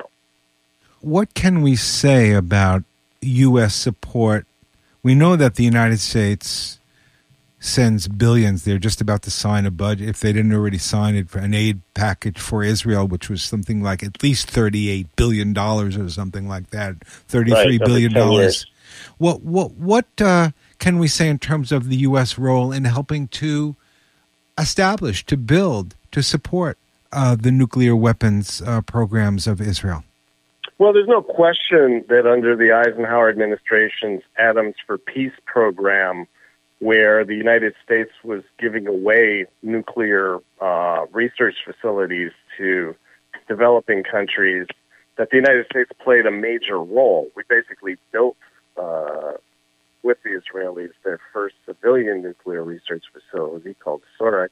What can we say about U S support? We know that the United States sends billions. They're just about to sign a budget, if they didn't already sign it, for an aid package for Israel, which was something like at least thirty-eight billion dollars or something like that, thirty-three billion dollars. What what what uh, can we say in terms of the U S role in helping to establish, to build, to support uh, the nuclear weapons uh, programs of Israel? Well, there's no question that under the Eisenhower administration's Atoms for Peace program, where the United States was giving away nuclear uh, research facilities to developing countries, that the United States played a major role. We basically built, uh, with the Israelis, their first civilian nuclear research facility called Sorek.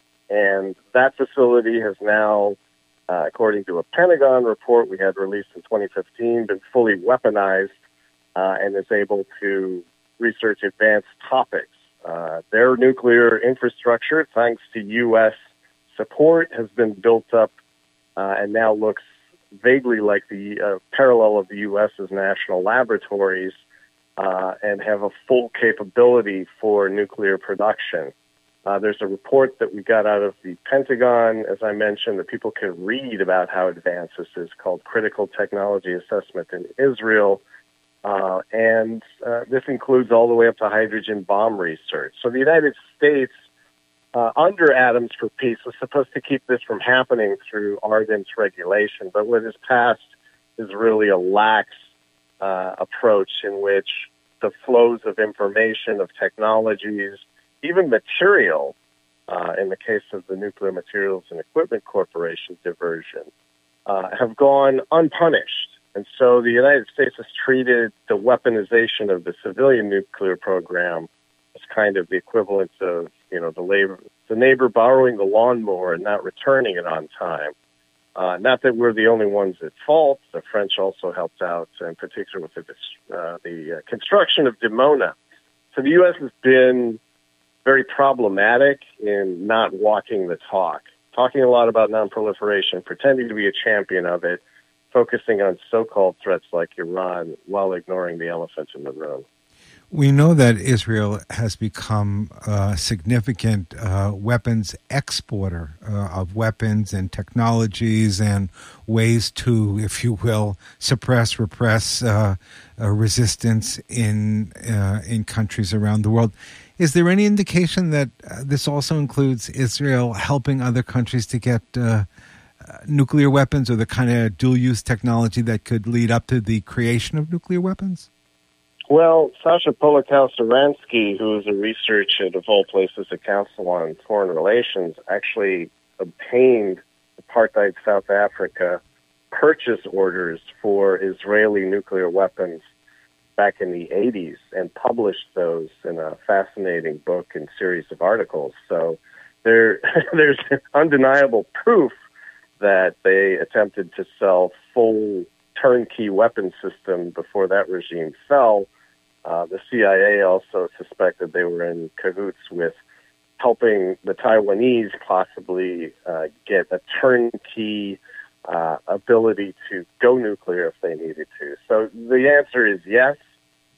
And that facility has now, uh, according to a Pentagon report we had released in twenty fifteen, been fully weaponized uh, and is able to research advanced topics. Uh, their nuclear infrastructure, thanks to U S support, has been built up uh, and now looks vaguely like the uh, parallel of the U S's national laboratories uh, and have a full capability for nuclear production. Uh, there's a report that we got out of the Pentagon, as I mentioned, that people can read about how advanced this is, called Critical Technology Assessment in Israel. Uh, and uh, this includes all the way up to hydrogen bomb research. So the United States, uh, under Atoms for Peace, was supposed to keep this from happening through ardent regulation. But what is passed is really a lax uh, approach in which the flows of information, of technologies, even material, uh, in the case of the Nuclear Materials and Equipment Corporation diversion, uh, have gone unpunished. And so the United States has treated the weaponization of the civilian nuclear program as kind of the equivalent of, you know, the labor, the neighbor borrowing the lawnmower and not returning it on time. Uh, not that we're the only ones at fault. The French also helped out, in particular with the, uh, the uh, construction of Dimona. So the U S has been very problematic in not walking the talk, talking a lot about nonproliferation, pretending to be a champion of it, focusing on so-called threats like Iran while ignoring the elephant in the room. We know that Israel has become a significant uh, weapons exporter uh, of weapons and technologies and ways to, if you will, suppress, repress uh, uh, resistance in uh, in countries around the world. Is there any indication that uh, this also includes Israel helping other countries to get uh, uh, nuclear weapons, or the kind of dual-use technology that could lead up to the creation of nuclear weapons? Well, Sasha Polakow-Saransky, who is a researcher at, of all places, the Council on Foreign Relations, actually obtained apartheid South Africa purchase orders for Israeli nuclear weapons back in the eighties and published those in a fascinating book and series of articles. So there, there's undeniable proof that they attempted to sell full turnkey weapon system before that regime fell. Uh, the C I A also suspected they were in cahoots with helping the Taiwanese possibly uh, get a turnkey uh, ability to go nuclear if they needed to. So the answer is yes.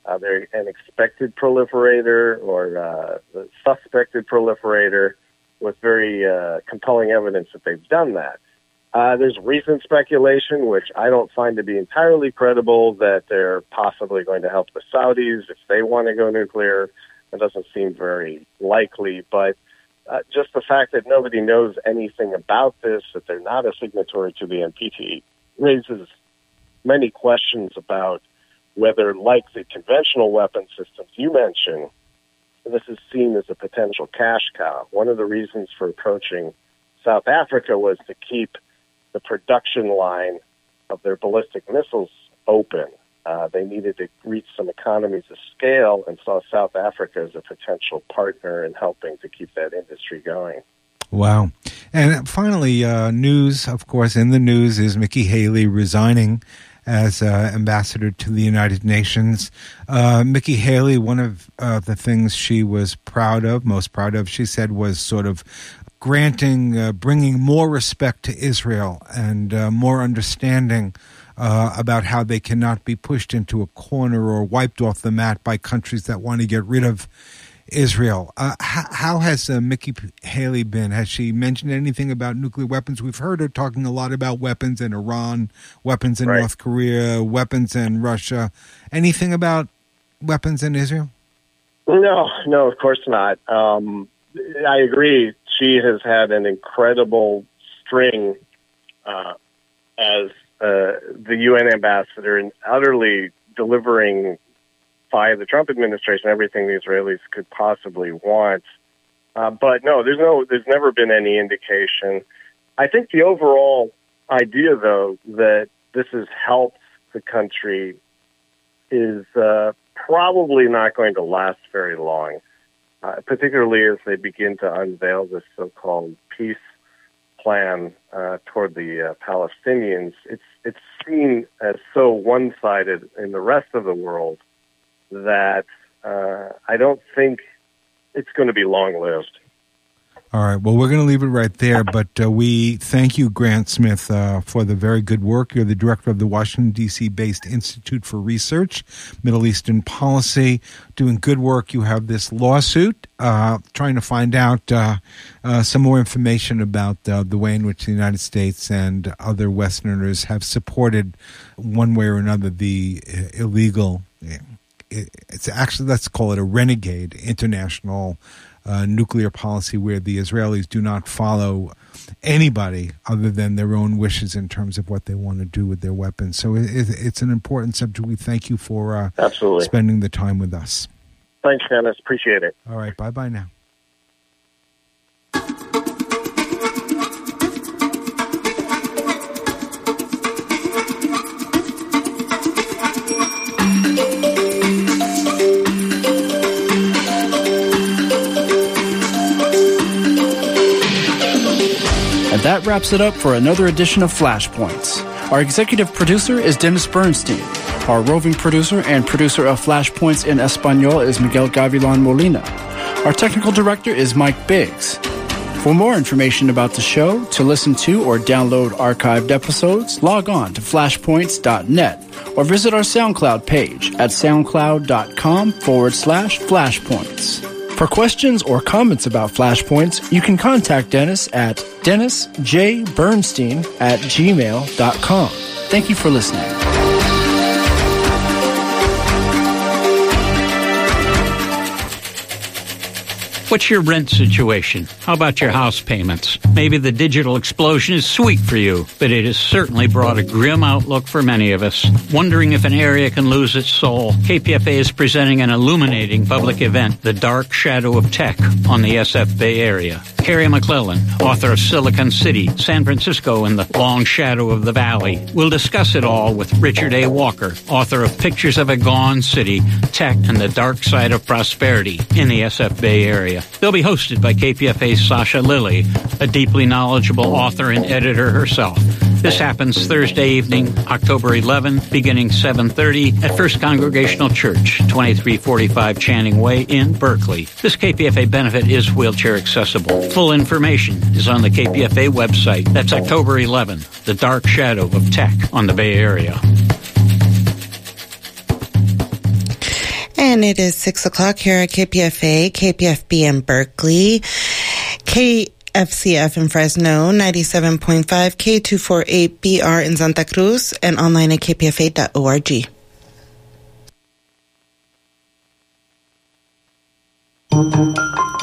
Uh, they're an expected proliferator or uh, the suspected proliferator with very uh, compelling evidence that they've done that. Uh, there's recent speculation, which I don't find to be entirely credible, that they're possibly going to help the Saudis if they want to go nuclear. That doesn't seem very likely, but uh, just the fact that nobody knows anything about this, that they're not a signatory to the N P T, raises many questions about whether, like the conventional weapon systems you mentioned, this is seen as a potential cash cow. One of the reasons for approaching South Africa was to keep the production line of their ballistic missiles open. Uh, they needed to reach some economies of scale and saw South Africa as a potential partner in helping to keep that industry going. Wow. And finally, uh, news, of course, in the news is Nikki Haley resigning as uh, ambassador to the United Nations. Uh, Nikki Haley, one of uh, the things she was proud of, most proud of, she said, was sort of granting, uh, bringing more respect to Israel and uh, more understanding uh, about how they cannot be pushed into a corner or wiped off the mat by countries that want to get rid of Israel. Uh, how, how has uh, Nikki Haley been? Has she mentioned anything about nuclear weapons? We've heard her talking a lot about weapons in Iran, weapons in right. North Korea, weapons in Russia. Anything about weapons in Israel? No, no, of course not. Um, I agree. She has had an incredible string uh, as uh, the U N ambassador and utterly delivering by the Trump administration everything the Israelis could possibly want. Uh, but no, there's no, there's never been any indication. I think the overall idea, though, that this has helped the country is uh, probably not going to last very long, uh, particularly as they begin to unveil this so-called peace plan uh, toward the uh, Palestinians. It's it's seen as so one-sided in the rest of the world that uh, I don't think it's going to be long-lived. All right. Well, we're going to leave it right there, but uh, we thank you, Grant Smith, uh, for the very good work. You're the director of the Washington, D C-based Institute for Research, Middle Eastern Policy, doing good work. You have this lawsuit, uh, trying to find out uh, uh, some more information about uh, the way in which the United States and other Westerners have supported, one way or another, the uh, illegal, it's actually, let's call it a renegade international Uh, nuclear policy where the Israelis do not follow anybody other than their own wishes in terms of what they want to do with their weapons. So it, it, it's an important subject. We thank you for uh, Absolutely. spending the time with us. Thanks, Dennis. Appreciate it. All right. Bye-bye now. That wraps it up for another edition of Flashpoints. Our executive producer is Dennis Bernstein. Our roving producer and producer of Flashpoints in Espanol is Miguel Gavilan Molina. Our technical director is Mike Biggs. For more information about the show, to listen to or download archived episodes, log on to flashpoints dot net or visit our SoundCloud page at soundcloud.com forward slash flashpoints. For questions or comments about Flashpoints, you can contact Dennis at dennis j bernstein at gmail dot com. Thank you for listening. What's your rent situation? How about your house payments? Maybe the digital explosion is sweet for you, but it has certainly brought a grim outlook for many of us. Wondering if an area can lose its soul, K P F A is presenting an illuminating public event, The Dark Shadow of Tech, on the S F Bay Area. Carrie McClellan, author of Silicon City, San Francisco, and the Long Shadow of the Valley, will discuss it all with Richard A. Walker, author of Pictures of a Gone City, Tech and the Dark Side of Prosperity in the S F Bay Area. They'll be hosted by K P F A's Sasha Lilly, a deeply knowledgeable author and editor herself. This happens Thursday evening, October eleventh, beginning seven thirty at First Congregational Church, twenty-three forty-five Channing Way in Berkeley. This K P F A benefit is wheelchair accessible. Full information is on the K P F A website. That's October eleventh, The Dark Shadow of Tech on the Bay Area. And it is six o'clock here at K P F A, K P F B in Berkeley, K F C F in Fresno, ninety-seven point five, K two forty-eight B R in Santa Cruz, and online at k p f a dot org. Thank you.